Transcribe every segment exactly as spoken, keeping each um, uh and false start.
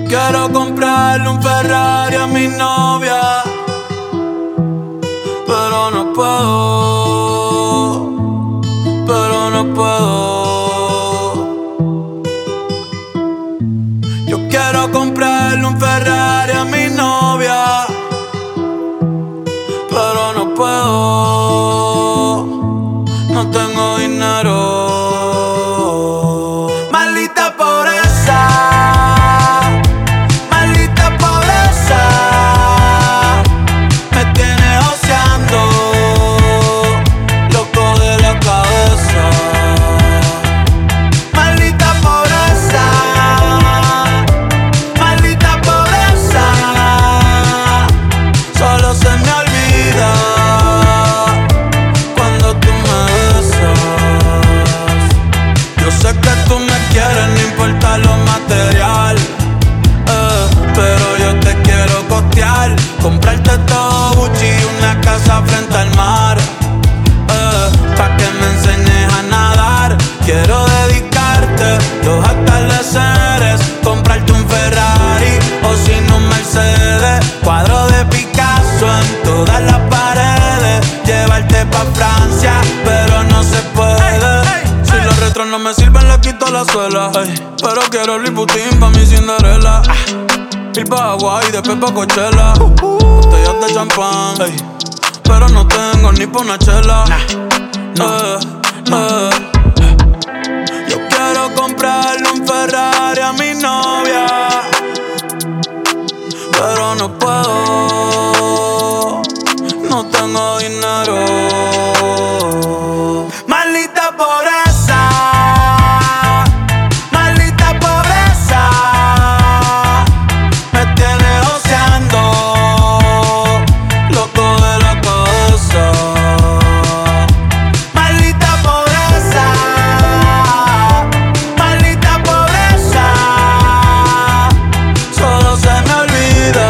Quiero comprarle un Ferrari a mi novia, pero no puedo, pero no puedo. Yo quiero comprarle un Ferrari a mi novia, pero no puedo, no tengo dinero. Maldita pobreza, maldita pobreza, me tiene oceando, loco de la cabeza. Maldita pobreza, maldita pobreza, solo se me olvida cuando tú me besas. Yo sé que tú me quieres, no importa lo material, eh, pero yo te quiero costear, comprarte todo Gucci y una casa frente al mar, eh, pa' que me enseñes a nadar. Quiero dedicarte los atardeceres, comprarte un Ferrari o si no un Mercedes, cuadro de Picasso en todas las paredes, llevarte pa' Francia, pero no se puede. Si los retros no me sirven, le quito la suela, ey, pero quiero Louis Vuitton pa' mi Cinderella, ir pa' Hawaii, después pa' Coachella, botellas de champán, ey, pero no tengo ni pa' una chela. eh, eh. Yo quiero comprarle un Ferrari a mi novia, pero no puedo, no tengo dinero. Maldita pobreza, maldita pobreza, me tiene oceando, loco de la cabeza. Maldita pobreza, maldita pobreza, solo se me olvida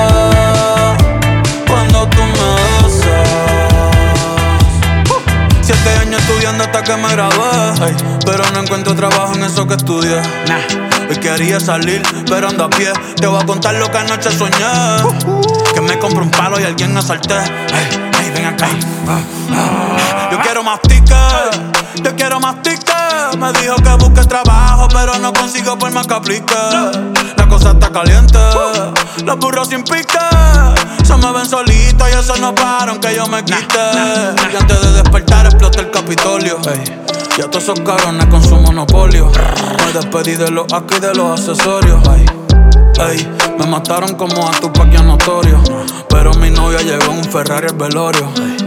cuando tú me besas. uh, Siete años estudiando hasta que me gradué, ey, pero no encuentro trabajo en eso que estudié. Nah. Hoy quería salir, pero ando a pie. Te voy a contar lo que anoche soñé, uh, que me compré un palo y a alguien asalté. Ey, ey, ven acá. uh, uh. Yo quiero más tickets, yo quiero más tickets. Me dijo que busque trabajo, pero no consigo por más que aplique. La cosa está caliente, los burros sin pique se me ven solitos y eso no para aunque yo me quite. Y antes de despertar exploté el Capitolio, ey, y a todos esos cabrones con su monopolio. Me despedí de los aquí y de los accesorios, ey, ey, me mataron como a Tupac y a Notorio, pero mi novia llegó en un Ferrari al velorio, ey.